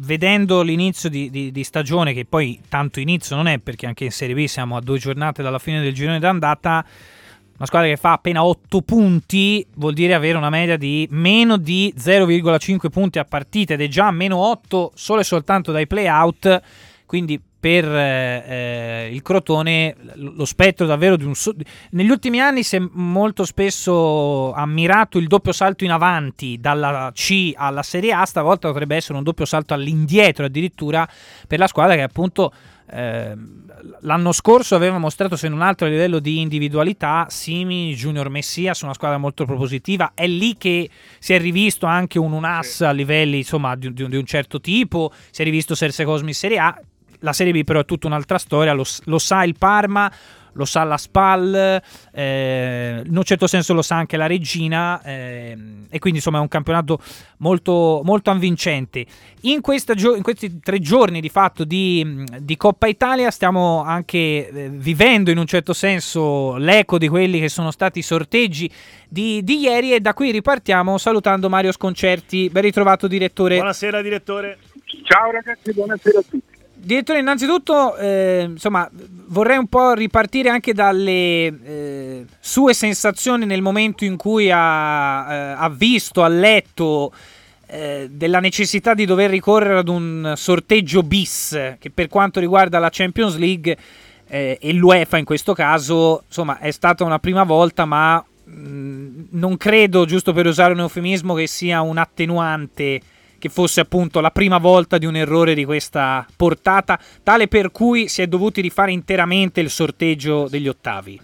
vedendo l'inizio di stagione, che poi tanto inizio non è, perché anche in Serie B siamo a 2 giornate dalla fine del girone d'andata, una squadra che fa appena 8 punti vuol dire avere una media di meno di 0,5 punti a partita, ed è già meno 8 solo e soltanto dai play-out, quindi per il Crotone lo spettro davvero di negli ultimi anni si è molto spesso ammirato il doppio salto in avanti dalla C alla Serie A, stavolta potrebbe essere un doppio salto all'indietro addirittura per la squadra che appunto l'anno scorso aveva mostrato, se non altro a livello di individualità, Simi, Junior Messias, una squadra molto propositiva. È lì che si è rivisto anche un Unas a livelli insomma di un certo tipo, si è rivisto Serse Cosmi in Serie A. La Serie B però è tutta un'altra storia, lo sa il Parma, lo sa la SPAL, in un certo senso lo sa anche la Regina, e quindi insomma è un campionato molto, molto avvincente. In questi 3 giorni di fatto di Coppa Italia stiamo anche vivendo in un certo senso l'eco di quelli che sono stati i sorteggi di ieri, e da qui ripartiamo salutando Mario Sconcerti. Ben ritrovato, direttore. Buonasera direttore. Ciao ragazzi, buonasera a tutti. Direttore, innanzitutto insomma vorrei un po' ripartire anche dalle sue sensazioni nel momento in cui ha visto, ha letto della necessità di dover ricorrere ad un sorteggio bis, che per quanto riguarda la Champions League e l'UEFA in questo caso, insomma è stata una prima volta, ma non credo, giusto per usare un eufemismo, che sia un attenuante che fosse appunto la prima volta di un errore di questa portata, tale per cui si è dovuti rifare interamente il sorteggio degli ottavi.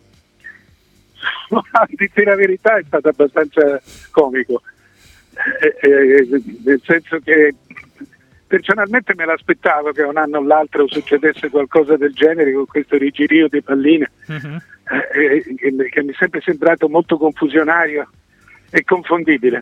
A dire la verità è stato abbastanza comico, nel senso che personalmente me l'aspettavo che un anno o l'altro succedesse qualcosa del genere con questo rigirio di palline, che mi è sempre sembrato molto confusionario e confondibile.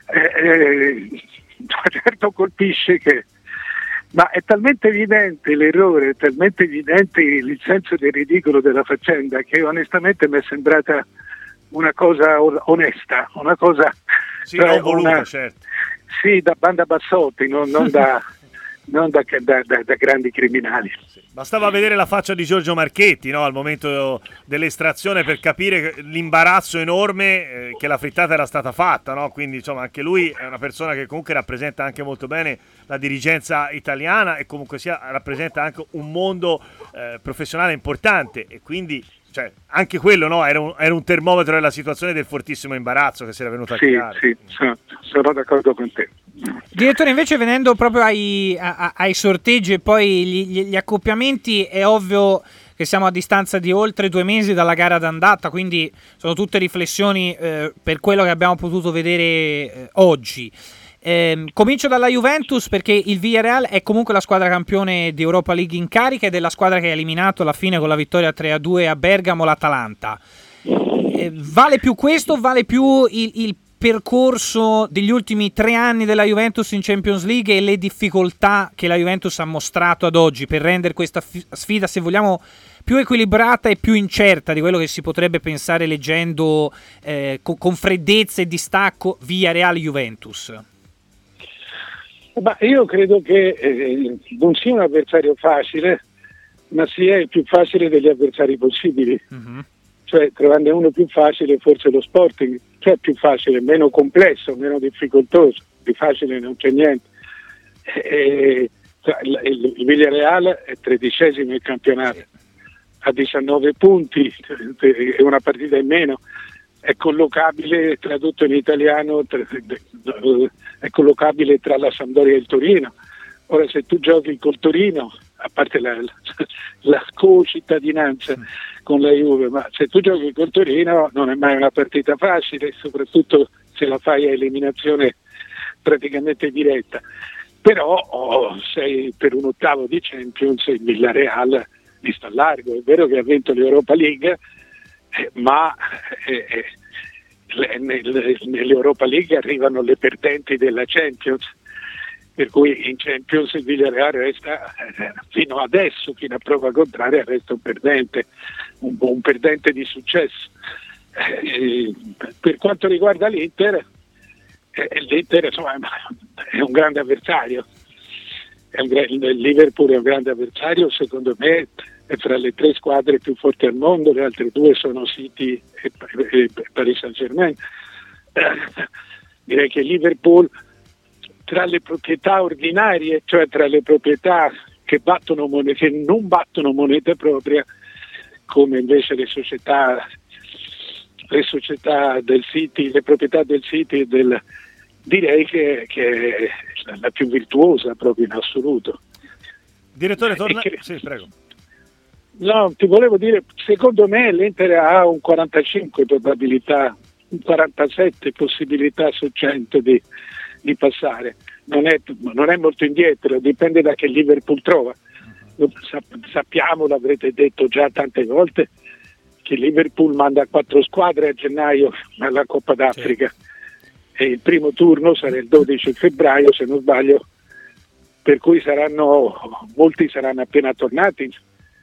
Certo colpisce ma è talmente evidente l'errore, è talmente evidente il senso del ridicolo della faccenda, che onestamente mi è sembrata una cosa onesta, una cosa non voluta, certo. Sì, da banda bassotti, non da grandi criminali. Bastava vedere la faccia di Giorgio Marchetti, no, al momento dell'estrazione, per capire l'imbarazzo enorme che la frittata era stata fatta, no? Quindi insomma anche lui è una persona che comunque rappresenta anche molto bene la dirigenza italiana, e comunque sia rappresenta anche un mondo professionale importante, e quindi anche quello, no, era un termometro della situazione, del fortissimo imbarazzo che si era venuto a creare. Sì, sono d'accordo con te. Direttore, invece venendo proprio ai sorteggi e poi gli accoppiamenti, è ovvio che siamo a distanza di oltre 2 mesi dalla gara d'andata, quindi sono tutte riflessioni per quello che abbiamo potuto vedere oggi. Comincio dalla Juventus, perché il Villarreal è comunque la squadra campione di Europa League in carica, ed è la squadra che ha eliminato alla fine con la vittoria 3-2 a Bergamo l'Atalanta. Vale più questo, vale più il percorso degli ultimi 3 anni della Juventus in Champions League e le difficoltà che la Juventus ha mostrato ad oggi per rendere questa sfida, se vogliamo, più equilibrata e più incerta di quello che si potrebbe pensare leggendo con freddezza e distacco Villarreal-Juventus? Ma io credo che non sia un avversario facile, ma sia il più facile degli avversari possibili. Cioè, trovando uno più facile, forse lo Sporting, cioè più facile, meno complesso, meno difficoltoso, di facile non c'è niente. Il Villarreal è 13° in campionato, ha 19 punti, è una partita in meno, è collocabile, tradotto in italiano, è collocabile tra la Sampdoria e il Torino. Ora, se tu giochi col Torino, a parte la co-cittadinanza con la Juve, ma se tu giochi col Torino non è mai una partita facile, soprattutto se la fai a eliminazione praticamente diretta. Però sei per un ottavo di Champions, il Villarreal mi sta largo. È vero che ha vinto l'Europa League, ma nell'Europa League arrivano le perdenti della Champions, per cui in Champions il Villarreal resta, fino adesso, fino a prova contraria, resta un perdente di successo. Per quanto riguarda l'Inter, l'Inter insomma, è un grande avversario, il Liverpool è un grande avversario, secondo me è fra le 3 squadre più forti al mondo, le altre 2 sono City e Paris Saint-Germain. Direi che il Liverpool, tra le proprietà ordinarie, cioè tra le proprietà che non battono moneta propria, come invece le società del City, le proprietà del City, direi che è la più virtuosa proprio in assoluto. Direttore, torna. Sì, prego. No, ti volevo dire, secondo me l'Inter ha un 45 probabilità, un 47 possibilità su 100 di passare. Non è molto indietro, dipende da che Liverpool trova. Sappiamo, l'avrete detto già tante volte, che Liverpool manda 4 squadre a gennaio alla Coppa d'Africa. Sì. E il primo turno sarà il 12 febbraio, se non sbaglio, per cui molti saranno appena tornati.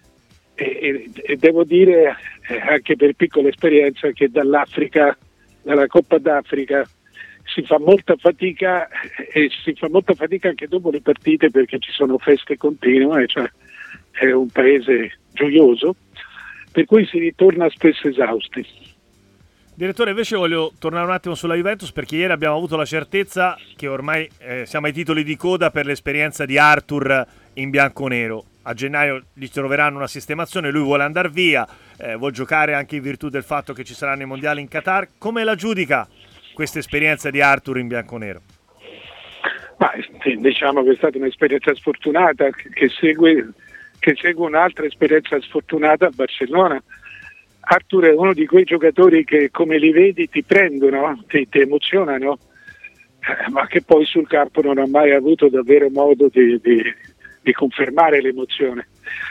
E devo dire, anche per piccola esperienza, che dalla Coppa d'Africa si fa molta fatica, e si fa molta fatica anche dopo le partite, perché ci sono feste continue, cioè è un paese gioioso, per cui si ritorna spesso esausti. Direttore, invece voglio tornare un attimo sulla Juventus, perché ieri abbiamo avuto la certezza che ormai siamo ai titoli di coda per l'esperienza di Arthur in bianconero. A gennaio gli troveranno una sistemazione, lui vuole andare via, vuol giocare anche in virtù del fatto che ci saranno i mondiali in Qatar. Come la giudica questa esperienza di Arthur in bianconero? Ma, diciamo che è stata un'esperienza sfortunata che segue un'altra esperienza sfortunata a Barcellona. Arthur è uno di quei giocatori che, come li vedi, ti prendono, ti emozionano, ma che poi sul campo non ha mai avuto davvero modo di confermare l'emozione.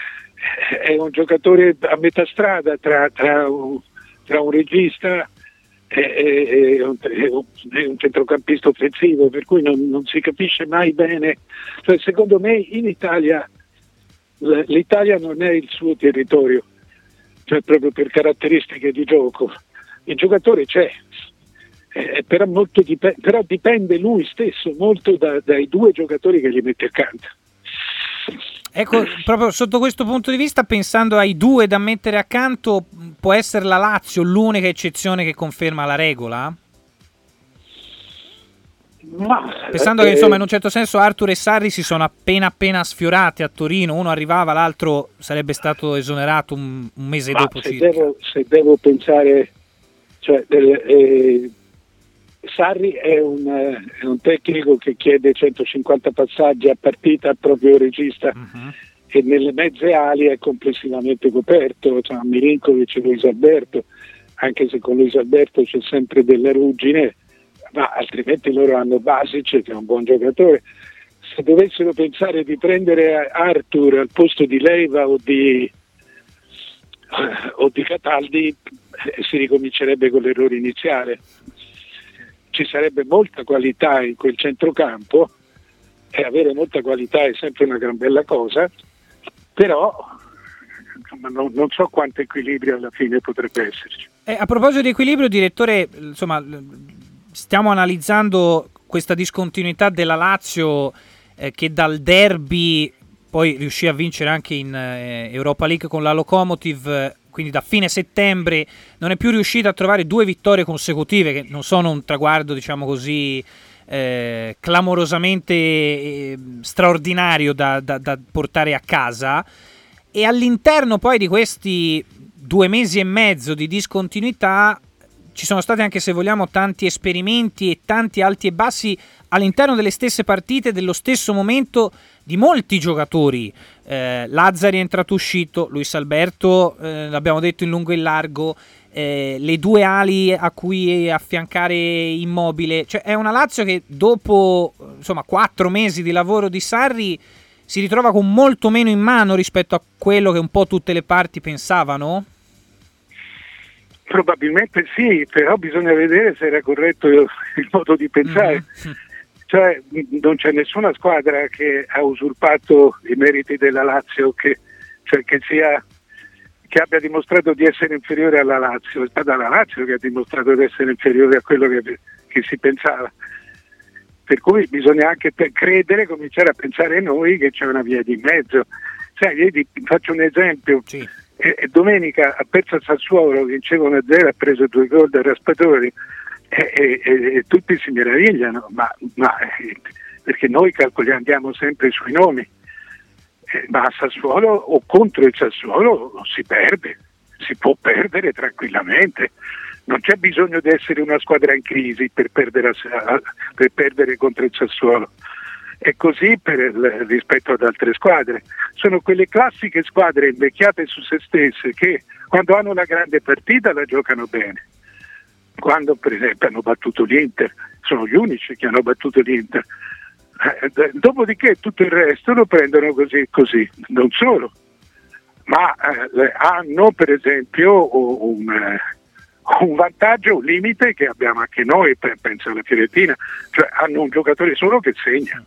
È un giocatore a metà strada tra un regista e un centrocampista offensivo, per cui non si capisce mai bene. Cioè, secondo me in Italia l'Italia non è il suo territorio, cioè proprio per caratteristiche di gioco. Il giocatore c'è, però dipende lui stesso molto dai 2 giocatori che gli mette accanto. Ecco, proprio sotto questo punto di vista, pensando ai 2 da mettere accanto, può essere la Lazio l'unica eccezione che conferma la regola? Pensando che insomma in un certo senso Arthur e Sarri si sono appena sfiorati a Torino, uno arrivava, l'altro sarebbe stato esonerato un mese dopo circa. Se devo pensare, cioè, Sarri è un tecnico che chiede 150 passaggi a partita al proprio regista, e nelle mezze ali è complessivamente coperto, cioè Milinkovic e Luis Alberto, anche se con Luis Alberto c'è sempre della ruggine, ma altrimenti loro hanno Basic, che è un buon giocatore. Se dovessero pensare di prendere Arthur al posto di Leiva o di Cataldi, si ricomincerebbe con l'errore iniziale. Ci sarebbe molta qualità in quel centrocampo, e avere molta qualità è sempre una gran bella cosa, però non so quanto equilibrio alla fine potrebbe esserci. A proposito di equilibrio, direttore, insomma, stiamo analizzando questa discontinuità della Lazio, che dal derby poi riuscì a vincere anche in Europa League con la Lokomotiv, quindi da fine settembre non è più riuscita a trovare 2 vittorie consecutive, che non sono un traguardo, diciamo così, clamorosamente straordinario da portare a casa, e all'interno poi di questi 2 mesi e mezzo di discontinuità ci sono stati, anche se vogliamo, tanti esperimenti e tanti alti e bassi all'interno delle stesse partite, dello stesso momento, di molti giocatori. Lazzari è entrato uscito, Luis Alberto, l'abbiamo detto in lungo e in largo, le 2 ali a cui affiancare Immobile. Cioè, è una Lazio che dopo 4 mesi di lavoro di Sarri si ritrova con molto meno in mano rispetto a quello che un po' tutte le parti pensavano? Probabilmente sì, però bisogna vedere se era corretto il modo di pensare. Cioè, non c'è nessuna squadra che ha usurpato i meriti della Lazio, che abbia dimostrato di essere inferiore alla Lazio. È stata la Lazio che ha dimostrato di essere inferiore a quello che si pensava. Per cui bisogna anche credere, cominciare a pensare noi che c'è una via di mezzo. Sai, vedi, faccio un esempio. Sì. Domenica ha perso a Sassuolo, vinceva 1-0, ha preso 2 gol da Raspadori e tutti si meravigliano, ma perché noi andiamo sempre sui nomi, ma a Sassuolo o contro il Sassuolo si perde, si può perdere tranquillamente. Non c'è bisogno di essere una squadra in crisi per perdere contro il Sassuolo. È così rispetto ad altre squadre. Sono quelle classiche squadre invecchiate su se stesse che quando hanno la grande partita la giocano bene. Quando per esempio hanno battuto l'Inter, sono gli unici che hanno battuto l'Inter. Dopodiché tutto il resto lo prendono così. Non solo, ma hanno per esempio un vantaggio, un limite che abbiamo anche noi, penso alla Fiorentina, cioè hanno un giocatore solo che segna,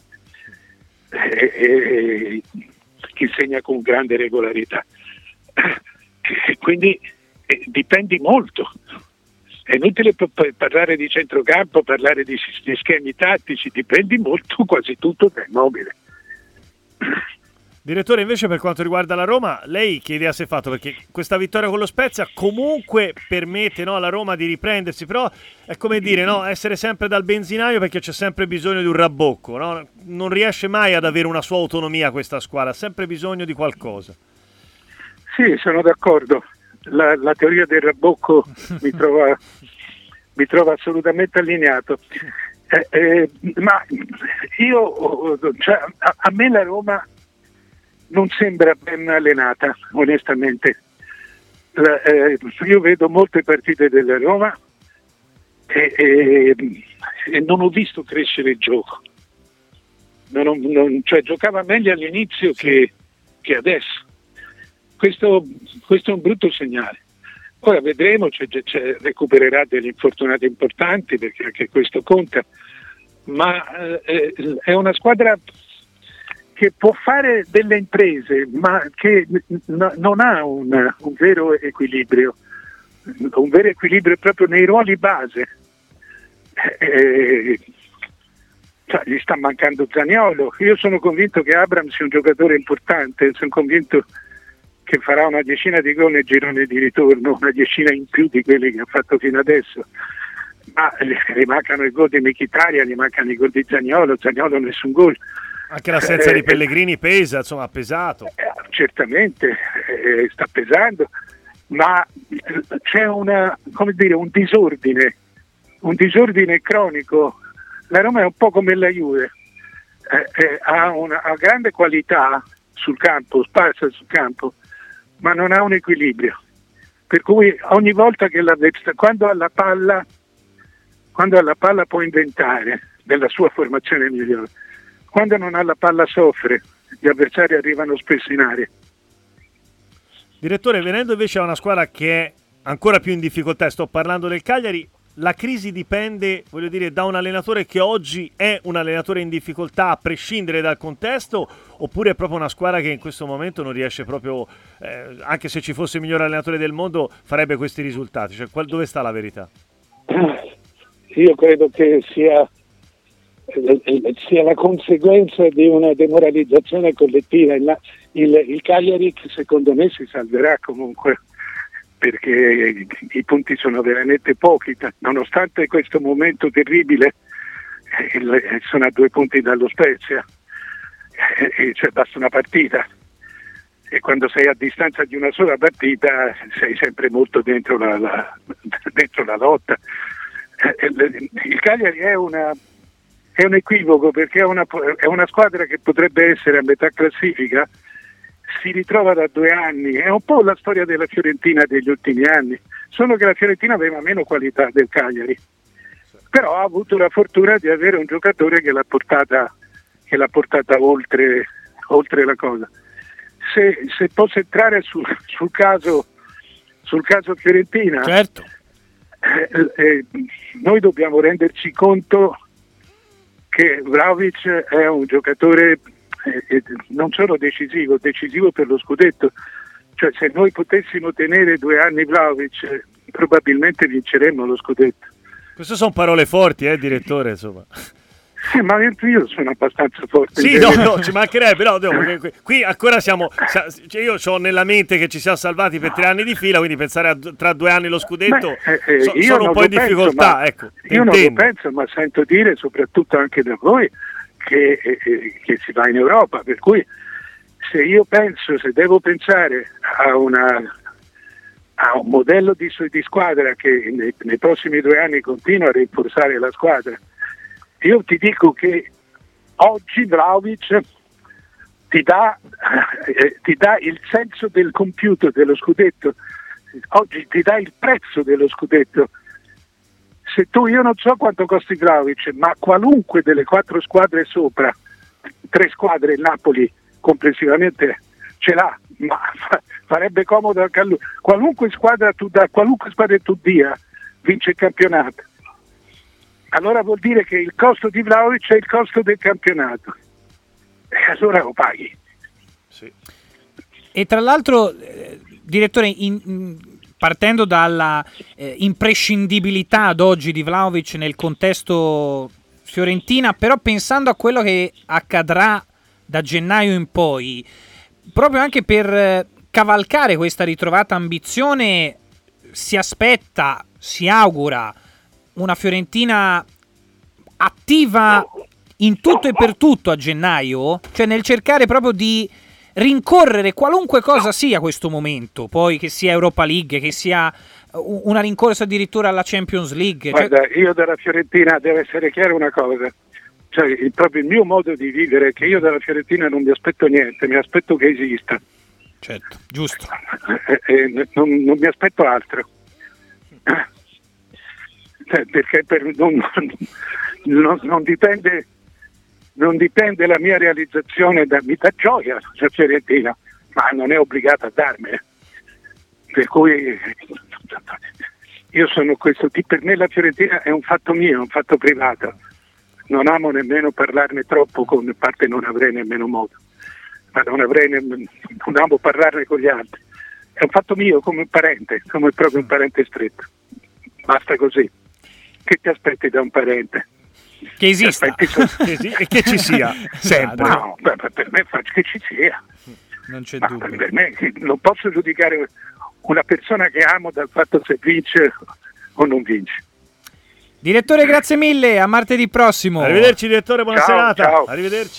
che segna con grande regolarità, quindi dipendi molto. È inutile parlare di centrocampo, parlare di schemi tattici, dipendi molto, quasi tutto da Immobile. Direttore, invece per quanto riguarda la Roma, lei che idea si è fatto? Perché questa vittoria con lo Spezia comunque permette, no, alla Roma di riprendersi, però è come dire, no, essere sempre dal benzinaio, perché c'è sempre bisogno di un rabbocco, no? Non riesce mai ad avere una sua autonomia questa squadra, ha sempre bisogno di qualcosa. Sì, sono d'accordo. La teoria del rabbocco mi trova assolutamente allineato. Ma io, cioè, a me la Roma non sembra ben allenata, onestamente. Io vedo molte partite della Roma e non ho visto crescere il gioco. Cioè, giocava meglio all'inizio che adesso. Questo è un brutto segnale. Ora vedremo, recupererà degli infortunati importanti, perché anche questo conta, ma è una squadra che può fare delle imprese, ma che non ha un vero equilibrio proprio nei ruoli base. Cioè, gli sta mancando Zaniolo. Io sono convinto che Abraham sia un giocatore importante, sono convinto che farà una decina di gol nel girone di ritorno, una decina in più di quelli che ha fatto fino adesso. Ma gli mancano i gol di Mkhitaryan, gli mancano i gol di Zaniolo nessun gol. Anche l'assenza di Pellegrini pesa, insomma, ha pesato. Certamente sta pesando, ma c'è un disordine cronico. La Roma è un po' come la Juve, ha grande qualità sul campo, sparsa sul campo, ma non ha un equilibrio. Per cui ogni volta che quando ha la palla può inventare della sua formazione migliore. Quando non ha la palla soffre, gli avversari arrivano spesso in area. Direttore, venendo invece a una squadra che è ancora più in difficoltà, sto parlando del Cagliari, la crisi dipende, voglio dire, da un allenatore che oggi è un allenatore in difficoltà a prescindere dal contesto, oppure è proprio una squadra che in questo momento non riesce proprio, anche se ci fosse il miglior allenatore del mondo, farebbe questi risultati? Cioè, dove sta la verità? Io credo che sia la conseguenza di una demoralizzazione collettiva. Il Cagliari, secondo me, si salverà comunque, perché i punti sono veramente pochi, nonostante questo momento terribile. Sono a 2 punti dallo Spezia, cioè basta una partita, e quando sei a distanza di una sola partita sei sempre molto dentro la lotta. Il Cagliari è un equivoco, perché è una squadra che potrebbe essere a metà classifica, si ritrova da 2 anni, è un po' la storia della Fiorentina degli ultimi anni, solo che la Fiorentina aveva meno qualità del Cagliari, però ha avuto la fortuna di avere un giocatore che l'ha portata oltre la cosa. Se posso entrare sul caso Fiorentina, certo. Noi dobbiamo renderci conto che Vlahovic è un giocatore non solo decisivo per lo scudetto. Cioè, se noi potessimo tenere 2 anni Vlahovic, probabilmente vinceremmo lo scudetto. Queste sono parole forti, direttore, insomma. Ma io sono abbastanza forte. Sì, no, ci mancherebbe, no, qui ancora siamo, cioè io ho nella mente che ci siamo salvati per 3 anni di fila, quindi pensare tra 2 anni lo scudetto sono un po' in difficoltà. Ecco, io non lo penso, ma sento dire soprattutto anche da voi che si va in Europa, per cui se devo pensare a un modello di squadra che nei prossimi 2 anni continua a rinforzare la squadra, io ti dico che oggi Vlahovic ti dà il senso del compiuto dello scudetto, oggi ti dà il prezzo dello scudetto. Se io non so quanto costi Vlahovic, ma qualunque delle 4 squadre sopra, 3 squadre, il Napoli complessivamente ce l'ha, ma farebbe comodo anche a lui. Qualunque squadra tu dia, vince il campionato. Allora vuol dire che il costo di Vlahovic è il costo del campionato, e allora lo paghi. Sì. E tra l'altro, direttore, partendo dalla imprescindibilità ad oggi di Vlahovic nel contesto Fiorentina, però pensando a quello che accadrà da gennaio in poi, proprio anche per cavalcare questa ritrovata ambizione, si aspetta, si augura una Fiorentina attiva in tutto e per tutto a gennaio, cioè nel cercare proprio di rincorrere qualunque cosa sia questo momento, poi che sia Europa League, che sia una rincorsa addirittura alla Champions League. Guarda, io dalla Fiorentina deve essere chiaro una cosa, cioè proprio il mio modo di vivere è che io dalla Fiorentina non mi aspetto niente, mi aspetto che esista. Certo, giusto. Non mi aspetto altro. Perché non dipende la mia realizzazione mi dà gioia la Fiorentina, ma non è obbligata a darmene. Per cui io sono questo tipo, per me la Fiorentina è un fatto mio, un fatto privato. Non amo nemmeno parlarne troppo, con parte non avrei nemmeno modo, ma non amo parlarne con gli altri. È un fatto mio, come un parente, come proprio un parente stretto. Basta così. Che ti aspetti da un parente? Che esista e che ci sia sempre. No, per me faccio che ci sia. Non c'è dubbio. Per me non posso giudicare una persona che amo dal fatto se vince o non vince. Direttore, grazie mille, a martedì prossimo. Arrivederci direttore, buona serata. Ciao. Arrivederci.